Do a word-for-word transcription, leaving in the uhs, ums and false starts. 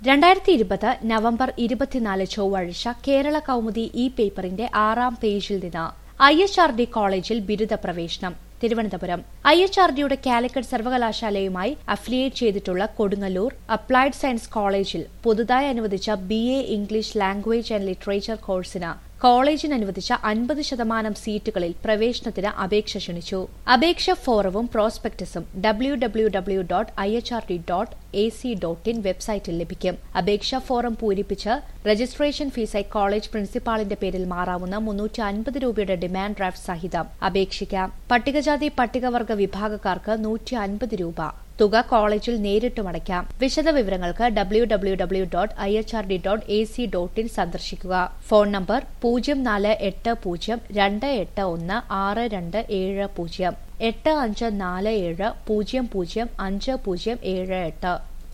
രണ്ടായിരത്തി ഇരുപത് നവംബർ ഇരുപത്തിനാല് ചൊവ്വാഴ്ച കേരള കൗമുദി ഇ പേപ്പറിന്റെ ആറാം പേജിൽ നിന്ന് ഐ എച്ച് ആർ ഡി കോളേജിൽ ബിരുദ പ്രവേശനം. തിരുവനന്തപുരം ഐ എച്ച് ആർ ഡിയുടെ കാലിക്കറ്റ് സർവകലാശാലയുമായി അഫിലിയേറ്റ് ചെയ്തിട്ടുള്ള കൊടുങ്ങല്ലൂർ അപ്ലൈഡ് സയൻസ് കോളേജിൽ പുതുതായി അനുവദിച്ച B A English language and literature കോഴ്സിന് കോളേജിന് അനുവദിച്ച അൻപത് ശതമാനം സീറ്റുകളിൽ പ്രവേശനത്തിന് അപേക്ഷ ക്ഷണിച്ചു. അപേക്ഷ ഫോറവും പ്രോസ്പെക്ടസും W W W dot I H R D dot A C dot in വെബ്സൈറ്റിൽ ലഭിക്കും. അപേക്ഷാ ഫോറം പൂരിപ്പിച്ച് രജിസ്ട്രേഷൻ ഫീസായി കോളേജ് പ്രിൻസിപ്പാളിന്റെ പേരിൽ മാറാവുന്ന മുന്നൂറ്റി അൻപത് രൂപയുടെ ഡിമാൻഡ് ഡ്രാഫ്റ്റ് സഹിതം അപേക്ഷിക്കാം. പട്ടികജാതി പട്ടികവർഗ വിഭാഗക്കാർക്ക് നൂറ്റി അൻപത് രൂപ തുക കോളേജിൽ നേരിട്ടും അടയ്ക്കാം. വിശദവിവരങ്ങൾക്ക് W W W dot I H R D dot A C dot in സന്ദർശിക്കുക. ഫോൺ നമ്പർ പൂജ്യം നാല് എട്ട് പൂജ്യം രണ്ട് എട്ട് ഒന്ന് ആറ് രണ്ട് ഏഴ് പൂജ്യം എട്ട് അഞ്ച് നാല് ഏഴ് പൂജ്യം പൂജ്യം അഞ്ച് പൂജ്യം ഏഴ് എട്ട്.